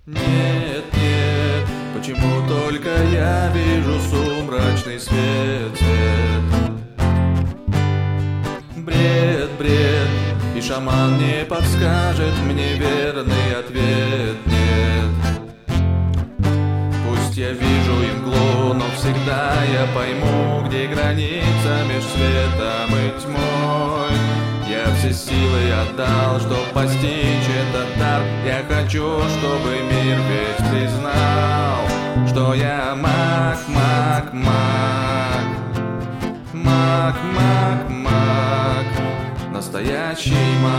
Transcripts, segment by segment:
Нет, нет, почему только я вижу сумрачный свет? Бред, бред, и шаман не подскажет мне верный ответ. Нет, пусть я вижу имглу, но всегда я пойму, где граница меж светом и тьмой. Я все силы отдал, чтоб постичь этот дар. Я хочу, чтобы мир весь признал, что я маг, маг, маг. Маг, маг, маг. Настоящий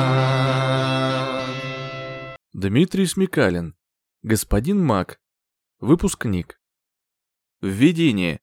маг. Дмитрий Смекалин. Господин маг. Выпускник. Введение.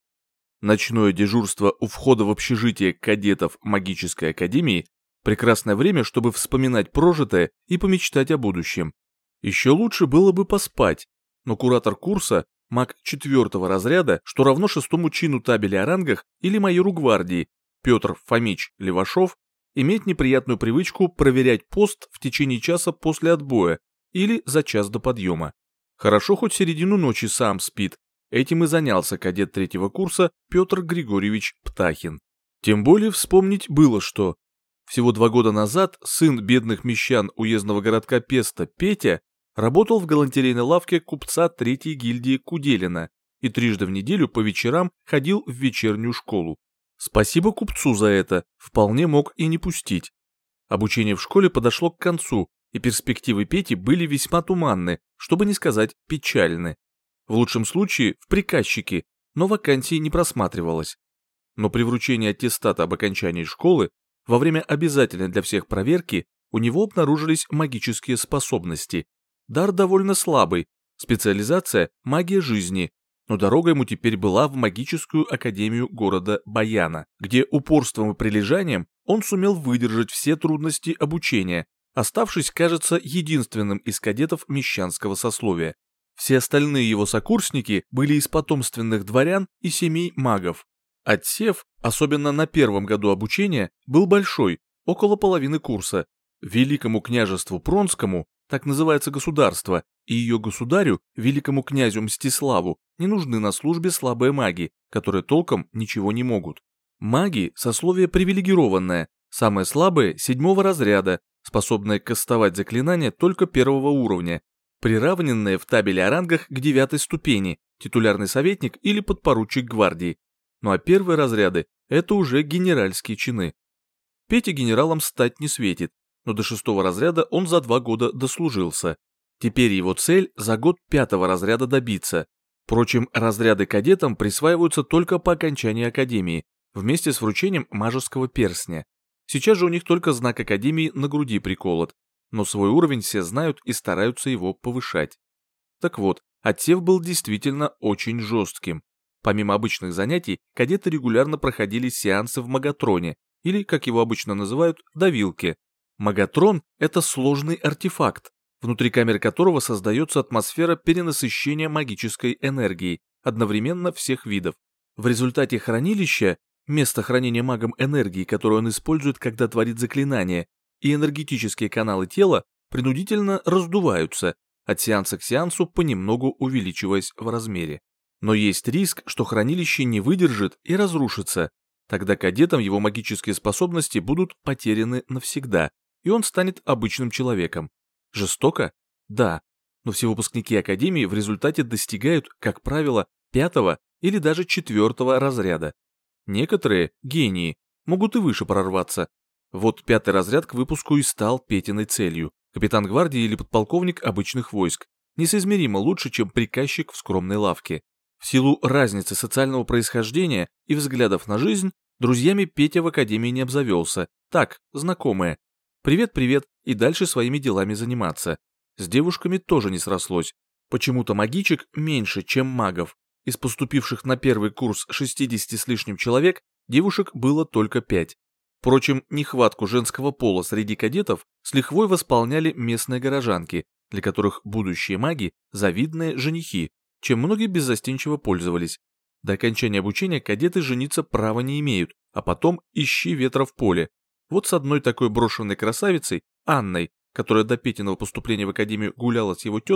Ночное дежурство у входа в общежитие кадетов магической академии – прекрасное время, чтобы вспоминать прожитое и помечтать о будущем. Еще лучше было бы поспать, но куратор курса, маг 4-го разряда, что равно 6-му чину табеля о рангах или майору гвардии, Петр Фомич Левашов, имеет неприятную привычку проверять пост в течение часа после отбоя или за час до подъема. Хорошо хоть середину ночи сам спит. Этим и занялся кадет 3-го курса Петр Григорьевич Птахин. Тем более вспомнить было что. Всего 2 года назад сын бедных мещан уездного городка Песта Петя работал в галантерейной лавке купца 3-й гильдии Куделина и трижды в неделю по вечерам ходил в вечернюю школу. Спасибо купцу за это, вполне мог и не пустить. Обучение в школе подошло к концу, и перспективы Пети были весьма туманны, чтобы не сказать печальны. В лучшем случае в приказчике, но вакансий не просматривалось. Но при вручении аттестата об окончании школы, во время обязательной для всех проверки, у него обнаружились магические способности. Дар довольно слабый, специализация – магия жизни, но дорога ему теперь была в магическую академию города Баяна, где упорством и прилежанием он сумел выдержать все трудности обучения, оставшись, кажется, единственным из кадетов мещанского сословия. Все остальные его сокурсники были из потомственных дворян и семей магов. Отсев, особенно на 1-м году обучения, был большой, около половины курса. Великому княжеству Пронскому, так называется государство, и ее государю, великому князю Мстиславу, не нужны на службе слабые маги, которые толком ничего не могут. Маги – сословие привилегированное, самые слабые – 7-го разряда, способные кастовать заклинания только 1-го уровня, приравненные в табеле о рангах к 9-й ступени, титулярный советник или подпоручик гвардии. Ну а 1-е разряды – это уже генеральские чины. Пете генералом стать не светит, но до 6-го разряда он за 2 года дослужился. Теперь его цель за год 5-го разряда добиться. Впрочем, разряды кадетам присваиваются только по окончании академии, вместе с вручением мажеского перстня. Сейчас же у них только знак академии на груди приколот, но свой уровень все знают и стараются его повышать. Так вот, отсев был действительно очень жестким. Помимо обычных занятий, кадеты регулярно проходили сеансы в магатроне, или, как его обычно называют, давилке. Магатрон – это сложный артефакт, внутри камеры которого создается атмосфера перенасыщения магической энергией, одновременно всех видов. В результате хранилища, место хранения магом энергии, которую он использует, когда творит заклинания, и энергетические каналы тела принудительно раздуваются, от сеанса к сеансу понемногу увеличиваясь в размере. Но есть риск, что хранилище не выдержит и разрушится. Тогда кадетам его магические способности будут потеряны навсегда, и он станет обычным человеком. Жестоко? Да, но все выпускники академии в результате достигают, как правило, 5-го или даже 4-го разряда. Некоторые, гении, могут и выше прорваться. Вот 5-й разряд к выпуску и стал Петиной целью. Капитан гвардии или подполковник обычных войск. Несоизмеримо лучше, чем приказчик в скромной лавке. В силу разницы социального происхождения и взглядов на жизнь, друзьями Петя в академии не обзавелся. Так, знакомые. Привет-привет, и дальше своими делами заниматься. С девушками тоже не срослось. Почему-то магичек меньше, чем магов. Из поступивших на 1-й курс 60 с лишним человек, девушек было только 5. Впрочем, нехватку женского пола среди кадетов с лихвой восполняли местные горожанки, для которых будущие маги – завидные женихи, чем многие беззастенчиво пользовались. До окончания обучения кадеты жениться права не имеют, а потом ищи ветра в поле. Вот с одной такой брошенной красавицей, Анной, которая до Петиного поступления в академию гуляла с его тезкой,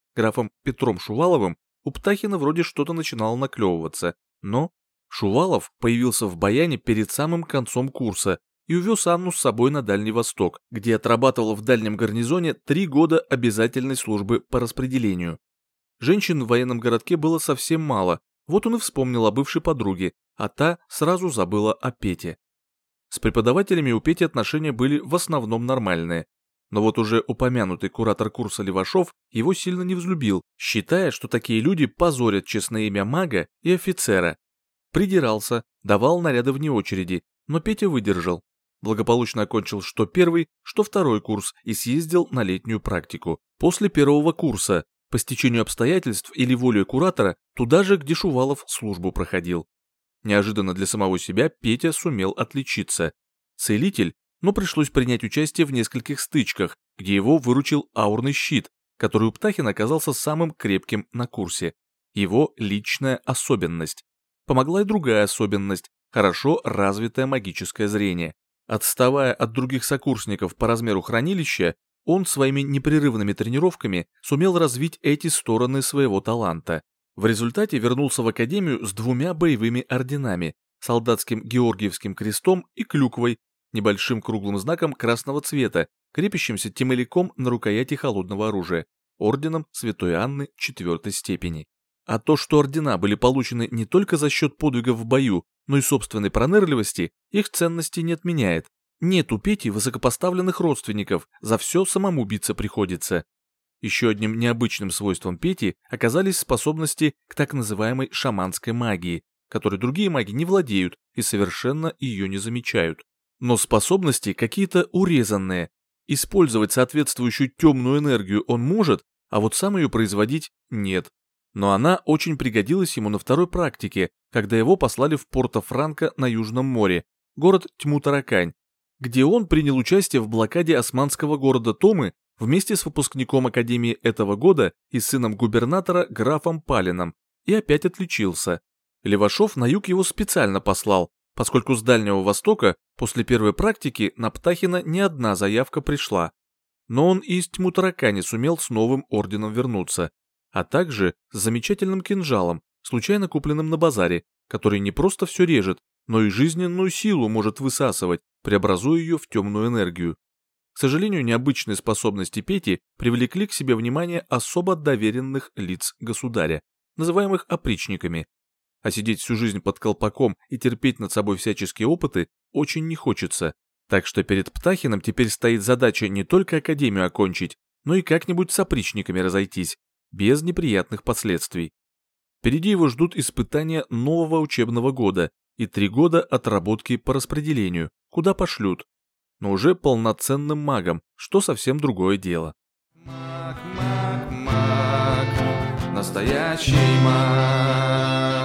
графом Петром Шуваловым, у Птахина вроде что-то начинало наклевываться, но Шувалов появился в Баяне перед самым концом курса и увез Анну с собой на Дальний Восток, где отрабатывал в дальнем гарнизоне 3 года обязательной службы по распределению. Женщин в военном городке было совсем мало, вот он и вспомнил о бывшей подруге, а та сразу забыла о Пете. С преподавателями у Пети отношения были в основном нормальные, но вот уже упомянутый куратор курса Левашов его сильно не взлюбил, считая, что такие люди позорят честное имя мага и офицера. Придирался, давал наряды вне очереди, но Петя выдержал. Благополучно окончил что первый, что второй курс и съездил на летнюю практику. После первого курса, по стечению обстоятельств или волей куратора, туда же, где Шувалов службу проходил. Неожиданно для самого себя Петя сумел отличиться. Целитель, но пришлось принять участие в нескольких стычках, где его выручил аурный щит, который у Птахина оказался самым крепким на курсе. Его личная особенность. Помогла и другая особенность – хорошо развитое магическое зрение. Отставая от других сокурсников по размеру хранилища, он своими непрерывными тренировками сумел развить эти стороны своего таланта. В результате вернулся в академию с 2 боевыми орденами – солдатским Георгиевским крестом и клюквой, небольшим круглым знаком красного цвета, крепящимся темеляком на рукояти холодного оружия, орденом Святой Анны 4 степени. А то, что ордена были получены не только за счет подвигов в бою, но и собственной пронырливости, их ценности не отменяет. Нет у Пети высокопоставленных родственников, за все самому биться приходится. Еще одним необычным свойством Пети оказались способности к так называемой шаманской магии, которой другие маги не владеют и совершенно ее не замечают. Но способности какие-то урезанные. Использовать соответствующую темную энергию он может, а вот сам ее производить нет. Но она очень пригодилась ему на второй практике, когда его послали в Порто-Франко на Южном море, город Тьму-Таракань, где он принял участие в блокаде османского города Томы вместе с выпускником академии этого года и сыном губернатора графом Палином, и опять отличился. Левашов на юг его специально послал, поскольку с Дальнего Востока после первой практики на Птахина ни одна заявка пришла. Но он и из Тьму-Таракани сумел с новым орденом вернуться, а также с замечательным кинжалом, случайно купленным на базаре, который не просто все режет, но и жизненную силу может высасывать, преобразуя ее в темную энергию. К сожалению, необычные способности Пети привлекли к себе внимание особо доверенных лиц государя, называемых опричниками. А сидеть всю жизнь под колпаком и терпеть над собой всяческие опыты очень не хочется. Так что перед Птахиным теперь стоит задача не только академию окончить, но и как-нибудь с опричниками разойтись, без неприятных последствий. Впереди его ждут испытания нового учебного года и 3 года отработки по распределению, куда пошлют, но уже полноценным магом, что совсем другое дело. Маг, маг, маг, настоящий маг.